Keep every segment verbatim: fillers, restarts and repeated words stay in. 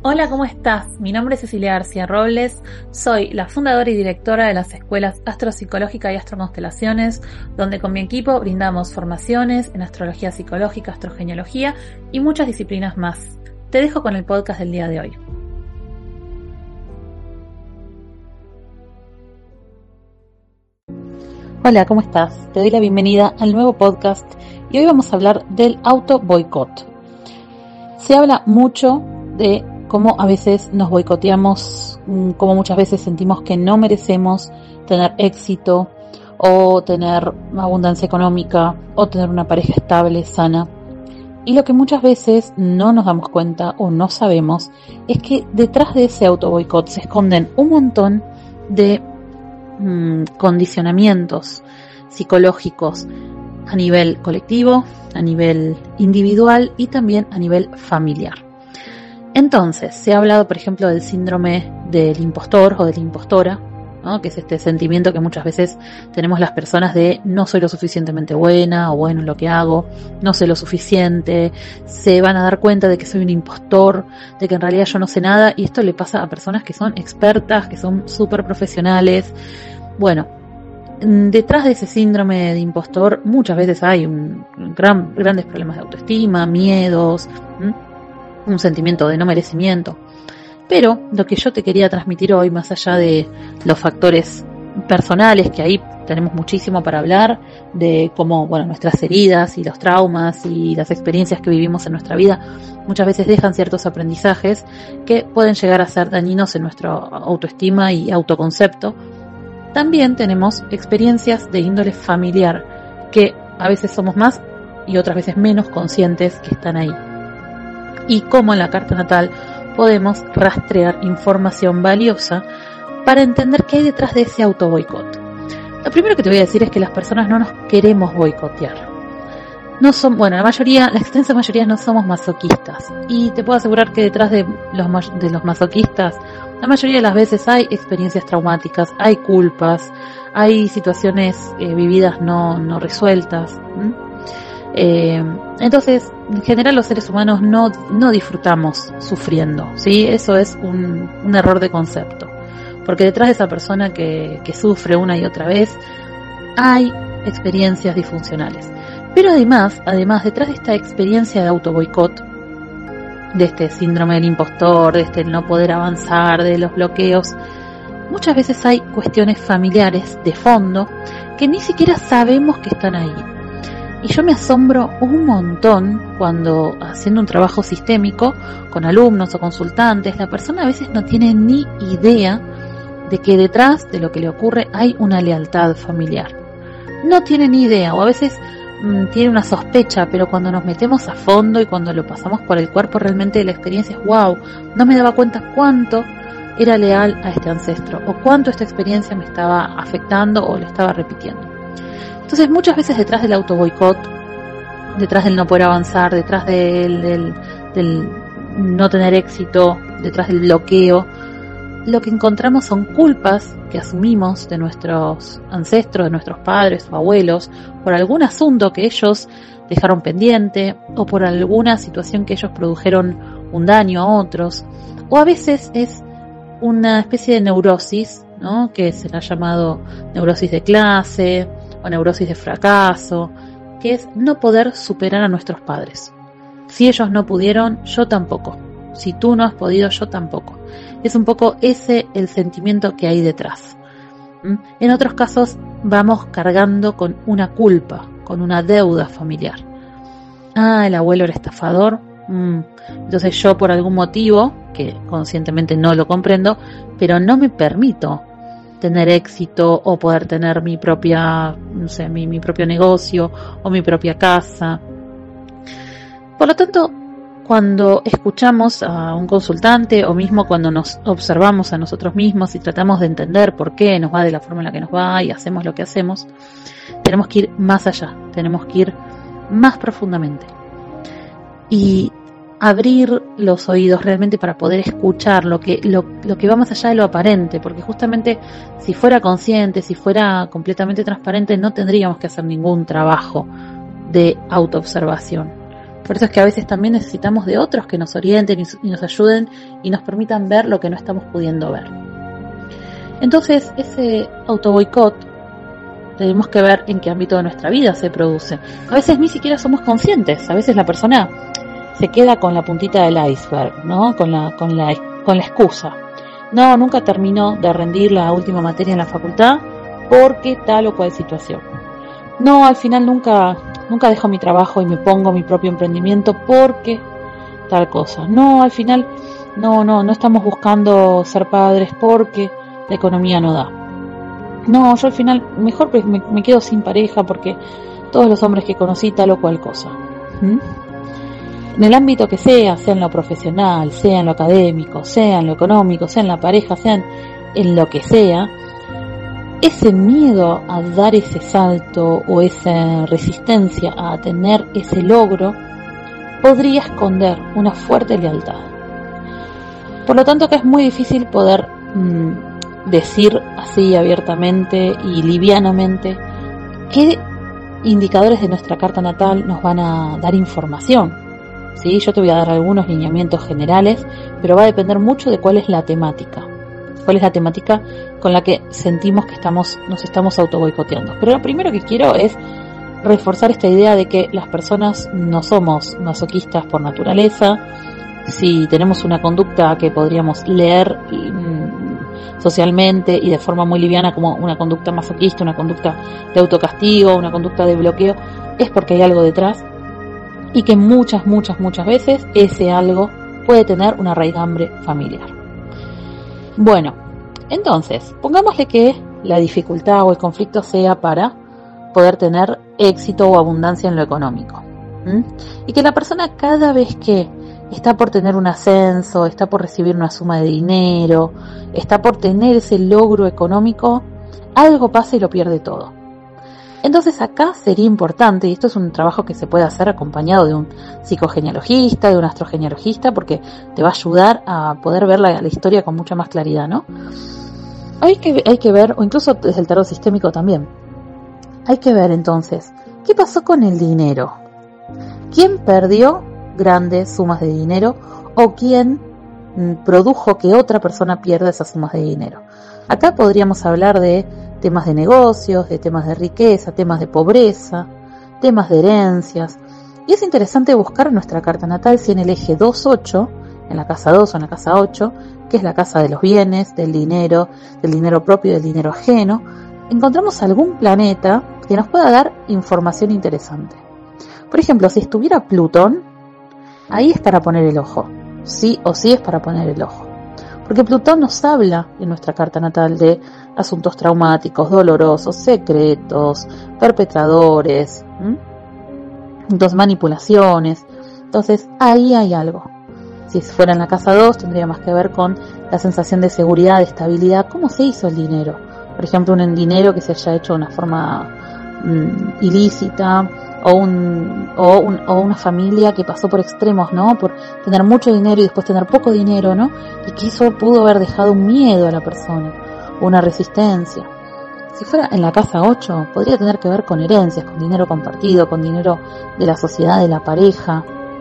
Hola, ¿cómo estás? Mi nombre es Cecilia García Robles, soy la fundadora y directora de las escuelas Astropsicológica y Astroconstelaciones, donde con mi equipo brindamos formaciones en astrología psicológica, astrogenealogía y muchas disciplinas más. Te dejo con el podcast del día de hoy. Hola, ¿cómo estás? Te doy la bienvenida al nuevo podcast y hoy vamos a hablar del auto boicot. Se habla mucho de cómo a veces nos boicoteamos, cómo muchas veces sentimos que no merecemos tener éxito o tener abundancia económica o tener una pareja estable, sana. Y lo que muchas veces no nos damos cuenta o no sabemos es que detrás de ese auto boicot se esconden un montón de mmm, condicionamientos psicológicos a nivel colectivo, a nivel individual y también a nivel familiar. Entonces, se ha hablado, por ejemplo, del síndrome del impostor o de la impostora, ¿no? Que es este sentimiento que muchas veces tenemos las personas de no soy lo suficientemente buena o bueno en lo que hago, no sé lo suficiente, se van a dar cuenta de que soy un impostor, de que en realidad yo no sé nada, y esto le pasa a personas que son expertas, que son súper profesionales. Bueno, detrás de ese síndrome de impostor muchas veces hay un gran, grandes problemas de autoestima, miedos, ¿m? un sentimiento de no merecimiento. Pero lo que yo te quería transmitir hoy, más allá de los factores personales, que ahí tenemos muchísimo para hablar, de cómo, bueno, nuestras heridas y los traumas y las experiencias que vivimos en nuestra vida muchas veces dejan ciertos aprendizajes que pueden llegar a ser dañinos en nuestra autoestima y autoconcepto. También tenemos experiencias de índole familiar que a veces somos más y otras veces menos conscientes que están ahí. Y cómo en la carta natal podemos rastrear información valiosa para entender qué hay detrás de ese auto boicot. Lo primero que te voy a decir es que las personas no nos queremos boicotear. No son, bueno, la mayoría, la extensa mayoría no somos masoquistas. Y te puedo asegurar que detrás de los, de los masoquistas, la mayoría de las veces hay experiencias traumáticas, hay culpas, hay situaciones eh, vividas no, no resueltas. ¿Mm? Eh, entonces, en general los seres humanos no, no disfrutamos sufriendo, ¿sí? Eso es un, un error de concepto. Porque detrás de esa persona que, que sufre una y otra vez, hay experiencias disfuncionales. Pero además, además, detrás de esta experiencia de auto boicot, de este síndrome del impostor, de este no poder avanzar, de los bloqueos, muchas veces hay cuestiones familiares de fondo que ni siquiera sabemos que están ahí. Y yo me asombro un montón cuando, haciendo un trabajo sistémico con alumnos o consultantes, la persona a veces no tiene ni idea de que detrás de lo que le ocurre hay una lealtad familiar. No tiene ni idea, o a veces mmm, tiene una sospecha, pero cuando nos metemos a fondo y cuando lo pasamos por el cuerpo, realmente la experiencia es wow, no me daba cuenta cuánto era leal a este ancestro, o cuánto esta experiencia me estaba afectando o le estaba repitiendo. Entonces muchas veces detrás del auto boicot, detrás del no poder avanzar, detrás del, del, del no tener éxito, detrás del bloqueo, lo que encontramos son culpas que asumimos de nuestros ancestros, de nuestros padres o abuelos, por algún asunto que ellos dejaron pendiente o por alguna situación que ellos produjeron un daño a otros. O a veces es una especie de neurosis, ¿no? Que se la ha llamado neurosis de clase o neurosis de fracaso, que es no poder superar a nuestros padres. Si ellos no pudieron, yo tampoco. Si tú no has podido, yo tampoco. Es un poco ese el sentimiento que hay detrás. ¿Mm? En otros casos vamos cargando con una culpa, con una deuda familiar. Ah, el abuelo era estafador. Mm. Entonces yo por algún motivo, que conscientemente no lo comprendo, pero no me permito tener éxito o poder tener mi propia, no sé, mi, mi propio negocio o mi propia casa. Por lo tanto, cuando escuchamos a un consultante o mismo cuando nos observamos a nosotros mismos y tratamos de entender por qué nos va de la forma en la que nos va y hacemos lo que hacemos, tenemos que ir más allá, tenemos que ir más profundamente y abrir los oídos realmente para poder escuchar lo que, lo, lo que va más allá de lo aparente, porque justamente si fuera consciente, si fuera completamente transparente, no tendríamos que hacer ningún trabajo de autoobservación. Por eso es que a veces también necesitamos de otros que nos orienten y nos ayuden y nos permitan ver lo que no estamos pudiendo ver. Entonces, ese autoboicot tenemos que ver en qué ámbito de nuestra vida se produce. A veces ni siquiera somos conscientes, a veces la persona se queda con la puntita del iceberg, ¿no? Con la, con la, con la excusa. No, nunca termino de rendir la última materia en la facultad porque tal o cual situación. No, al final nunca, nunca dejo mi trabajo y me pongo mi propio emprendimiento porque tal cosa. No, al final no, no, no estamos buscando ser padres porque la economía no da. No, yo al final mejor me, me quedo sin pareja porque todos los hombres que conocí tal o cual cosa. ¿Mm? En el ámbito que sea, sea en lo profesional, sea en lo académico, sea en lo económico, sea en la pareja, sea en lo que sea, ese miedo a dar ese salto o esa resistencia a tener ese logro podría esconder una fuerte lealtad. Por lo tanto, que es muy difícil poder mmm, decir así abiertamente y livianamente qué indicadores de nuestra carta natal nos van a dar información. ¿Sí? Yo te voy a dar algunos lineamientos generales, pero va a depender mucho de cuál es la temática. Cuál es la temática con la que sentimos que estamos, nos estamos autoboicoteando. Pero lo primero que quiero es reforzar esta idea de que las personas no somos masoquistas por naturaleza. Si tenemos una conducta que podríamos leer mmm, socialmente y de forma muy liviana como una conducta masoquista, una conducta de autocastigo, una conducta de bloqueo, es porque hay algo detrás. Y que muchas, muchas, muchas veces ese algo puede tener una raigambre familiar. Bueno, entonces, pongámosle que la dificultad o el conflicto sea para poder tener éxito o abundancia en lo económico. ¿Mm? Y que la persona cada vez que está por tener un ascenso, está por recibir una suma de dinero, está por tener ese logro económico, algo pasa y lo pierde todo. Entonces acá sería importante, y esto es un trabajo que se puede hacer acompañado de un psicogenealogista, de un astrogenealogista, porque te va a ayudar a poder ver la, la historia con mucha más claridad, ¿no? Hay que, hay que ver, o incluso desde el tarot sistémico también, hay que ver entonces, ¿qué pasó con el dinero? ¿Quién perdió grandes sumas de dinero o quién mm, produjo que otra persona pierda esas sumas de dinero? Acá podríamos hablar de temas de negocios, de temas de riqueza, temas de pobreza, temas de herencias. Y es interesante buscar en nuestra carta natal si en el eje dos ocho, en la casa dos o en la casa ocho, que es la casa de los bienes, del dinero, del dinero propio y del dinero ajeno, encontramos algún planeta que nos pueda dar información interesante. Por ejemplo, si estuviera Plutón, ahí es para poner el ojo. Sí o sí es para poner el ojo. Porque Plutón nos habla en nuestra carta natal de asuntos traumáticos, dolorosos, secretos, perpetradores, ¿m? Dos manipulaciones. Entonces ahí hay algo. Si fuera en la casa dos tendría más que ver con la sensación de seguridad, de estabilidad. ¿Cómo se hizo el dinero? Por ejemplo, un dinero que se haya hecho de una forma mmm, ilícita, o un, o, un, o una familia que pasó por extremos, ¿no? Por tener mucho dinero y después tener poco dinero, ¿no? Y que eso pudo haber dejado un miedo a la persona, una resistencia. Si fuera en la casa ocho, podría tener que ver con herencias, con dinero compartido, con dinero de la sociedad, de la pareja.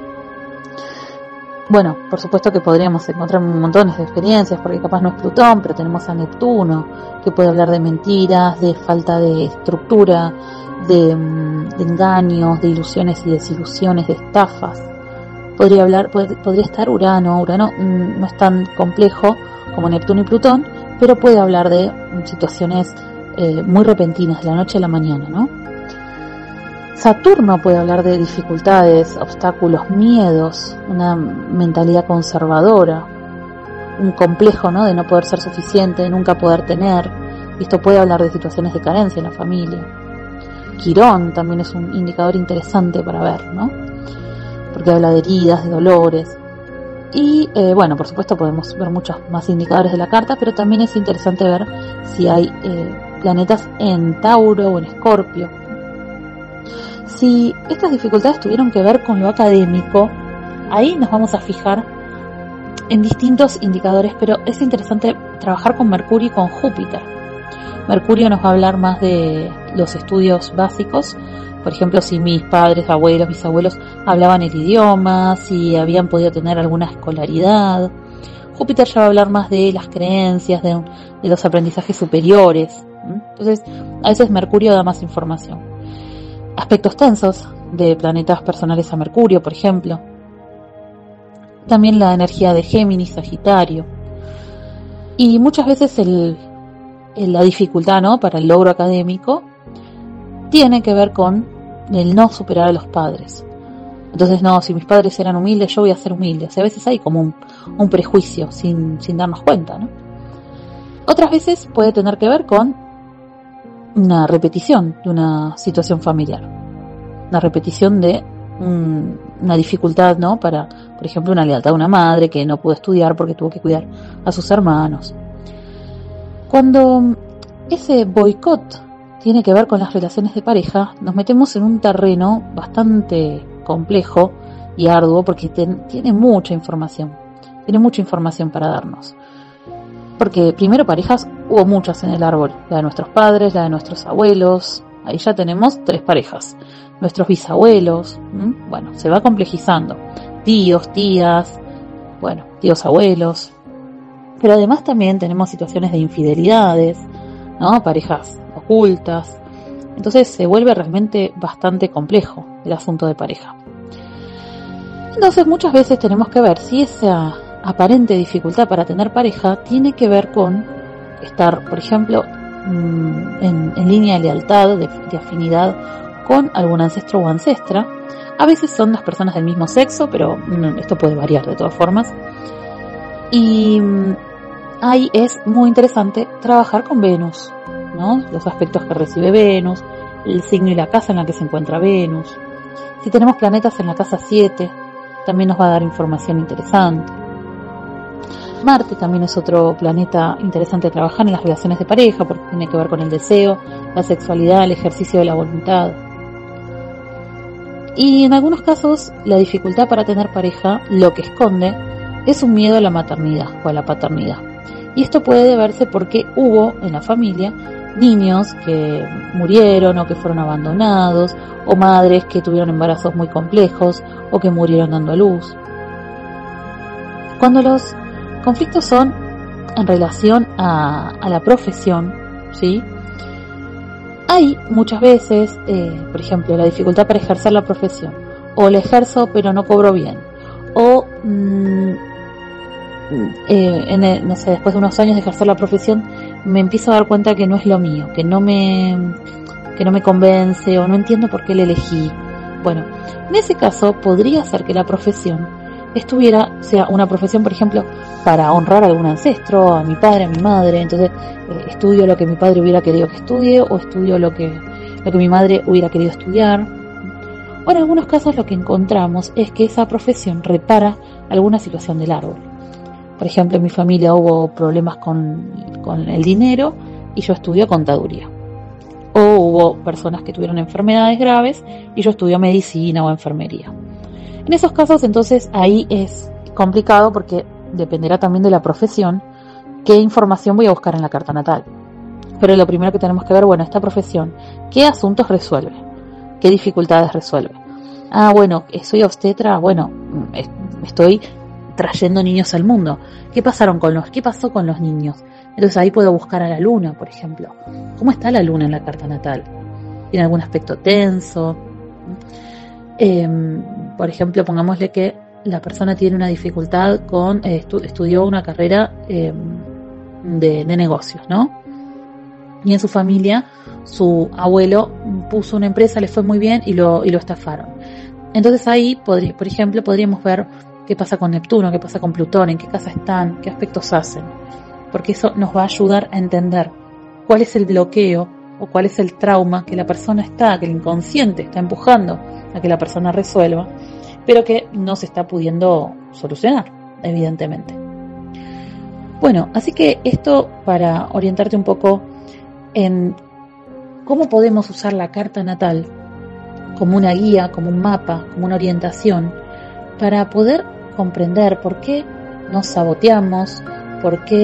Bueno, por supuesto que podríamos encontrar montones de experiencias, porque capaz no es Plutón, pero tenemos a Neptuno, que puede hablar de mentiras, de falta de estructura, de, de engaños, de ilusiones y desilusiones, de estafas. Podría hablar, pod- podría estar Urano. Urano mmm, no es tan complejo como Neptuno y Plutón, pero puede hablar de situaciones eh, muy repentinas, de la noche a la mañana, ¿no? Saturno puede hablar de dificultades, obstáculos, miedos, una mentalidad conservadora, un complejo, ¿no? De no poder ser suficiente, de nunca poder tener. Y esto puede hablar de situaciones de carencia en la familia. Quirón también es un indicador interesante para ver, ¿no? Porque habla de heridas, de dolores. Y eh, bueno, por supuesto podemos ver muchos más indicadores de la carta, pero también es interesante ver si hay eh, planetas en Tauro o en Escorpio. Si estas dificultades tuvieron que ver con lo académico, ahí nos vamos a fijar en distintos indicadores, pero es interesante trabajar con Mercurio y con Júpiter. Mercurio nos va a hablar más de los estudios básicos, Por ejemplo, si mis padres, abuelos, bisabuelos hablaban el idioma, si habían podido tener alguna escolaridad. Júpiter ya va a hablar más de las creencias, de, de los aprendizajes superiores. Entonces, a veces Mercurio da más información. Aspectos tensos de planetas personales a Mercurio, por ejemplo. También la energía de Géminis, Sagitario. Y muchas veces el, el, la dificultad, ¿no?, para el logro académico tiene que ver con el no superar a los padres. Entonces, no, si mis padres eran humildes, yo voy a ser humilde. O sea, a veces hay como un, un prejuicio sin, sin darnos cuenta, ¿no? Otras veces puede tener que ver con una repetición de una situación familiar. Una repetición de un, una dificultad, ¿no?, para, por ejemplo, una lealtad a una madre que no pudo estudiar porque tuvo que cuidar a sus hermanos. Cuando ese boicot tiene que ver con las relaciones de pareja, nos metemos en un terreno bastante complejo y arduo porque ten, tiene mucha información, tiene mucha información para darnos. Porque primero parejas hubo muchas en el árbol, la de nuestros padres, la de nuestros abuelos, ahí ya tenemos tres parejas, nuestros bisabuelos, ¿m? Bueno, se va complejizando, tíos, tías, bueno, tíos abuelos, pero además también tenemos situaciones de infidelidades, ¿no?, parejas ocultas. Entonces se vuelve realmente bastante complejo el asunto de pareja. Entonces muchas veces tenemos que ver si esa aparente dificultad para tener pareja tiene que ver con estar, por ejemplo, en, en línea de lealtad, de, de afinidad con algún ancestro o ancestra. A veces son las personas del mismo sexo, pero esto puede variar de todas formas. Y ahí es muy interesante trabajar con Venus, ¿no?, los aspectos que recibe Venus, el signo y la casa en la que se encuentra Venus. Si tenemos planetas en la casa siete, también nos va a dar información interesante. Marte también es otro planeta interesante a trabajar en las relaciones de pareja porque tiene que ver con el deseo, la sexualidad, el ejercicio de la voluntad. Y en algunos casos la dificultad para tener pareja lo que esconde es un miedo a la maternidad o a la paternidad. Y esto puede deberse porque hubo en la familia niños que murieron o que fueron abandonados, o madres que tuvieron embarazos muy complejos o que murieron dando a luz. Cuando los conflictos son en relación a, a la profesión, ¿sí?, hay muchas veces, eh, por ejemplo, la dificultad para ejercer la profesión, o la ejerzo pero no cobro bien, o mmm, eh, en el, no sé, después de unos años de ejercer la profesión me empiezo a dar cuenta que no es lo mío, que no me que no me convence o no entiendo por qué la elegí. Bueno, en ese caso podría ser que la profesión estuviera, sea una profesión, por ejemplo, para honrar a algún ancestro, a mi padre, a mi madre. Entonces eh, estudio lo que mi padre hubiera querido que estudie, o estudio lo que lo que mi madre hubiera querido estudiar. O en algunos casos lo que encontramos es que esa profesión repara alguna situación del árbol. Por ejemplo, en mi familia hubo problemas con, con el dinero y yo estudio contaduría. O hubo personas que tuvieron enfermedades graves y yo estudio medicina o enfermería. En esos casos, entonces, ahí es complicado porque dependerá también de la profesión qué información voy a buscar en la carta natal. Pero lo primero que tenemos que ver, bueno, esta profesión, ¿qué asuntos resuelve? ¿Qué dificultades resuelve? Ah, bueno, soy obstetra, bueno, estoy trayendo niños al mundo. ¿Qué pasaron con los, qué pasó con los niños? Entonces ahí puedo buscar a la luna, por ejemplo. ¿Cómo está la luna en la carta natal? ¿Tiene algún aspecto tenso? Eh, por ejemplo, pongámosle que la persona tiene una dificultad con, eh, estu- estudió una carrera eh, de, de negocios, ¿no? Y en su familia, su abuelo puso una empresa, le fue muy bien y lo, y lo estafaron. Entonces ahí, podría, por ejemplo, podríamos ver qué pasa con Neptuno, qué pasa con Plutón, en qué casa están, qué aspectos hacen. Porque eso nos va a ayudar a entender cuál es el bloqueo o cuál es el trauma que la persona está, que el inconsciente está empujando a que la persona resuelva, pero que no se está pudiendo solucionar, evidentemente. Bueno, así que esto para orientarte un poco en cómo podemos usar la carta natal como una guía, como un mapa, como una orientación, para poder comprender por qué nos saboteamos, por qué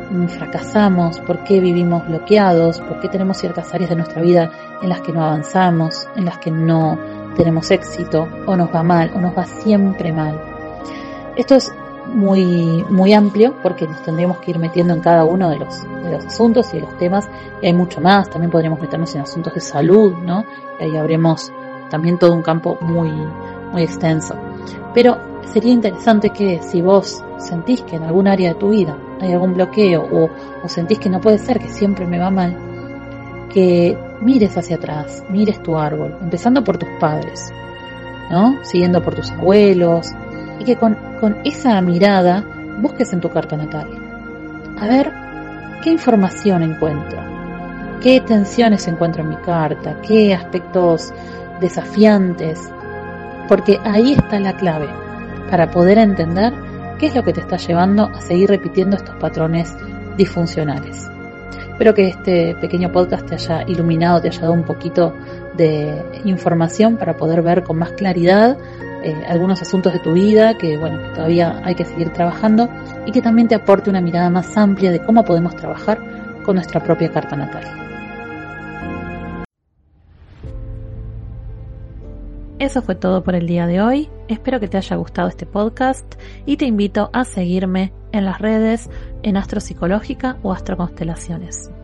fracasamos, por qué vivimos bloqueados, por qué tenemos ciertas áreas de nuestra vida en las que no avanzamos, en las que no tenemos éxito, o nos va mal, o nos va siempre mal. Esto es muy, muy amplio porque nos tendríamos que ir metiendo en cada uno de los, de los asuntos y de los temas, y hay mucho más. También podríamos meternos en asuntos de salud, ¿no? Y ahí habremos también todo un campo muy, muy extenso. Pero sería interesante que si vos sentís que en algún área de tu vida hay algún bloqueo o, o sentís que no puede ser, que siempre me va mal, que mires hacia atrás, mires tu árbol, empezando por tus padres, ¿no? Siguiendo por tus abuelos, y que con, con esa mirada busques en tu carta natal. A ver, ¿qué información encuentro? ¿Qué tensiones encuentro en mi carta? ¿Qué aspectos desafiantes? Porque ahí está la clave para poder entender qué es lo que te está llevando a seguir repitiendo estos patrones disfuncionales. Espero que este pequeño podcast te haya iluminado, te haya dado un poquito de información para poder ver con más claridad eh, algunos asuntos de tu vida que, bueno, que todavía hay que seguir trabajando, y que también te aporte una mirada más amplia de cómo podemos trabajar con nuestra propia carta natal. Eso fue todo por el día de hoy. Espero que te haya gustado este podcast y te invito a seguirme en las redes en Astro Psicológica o Astro Constelaciones.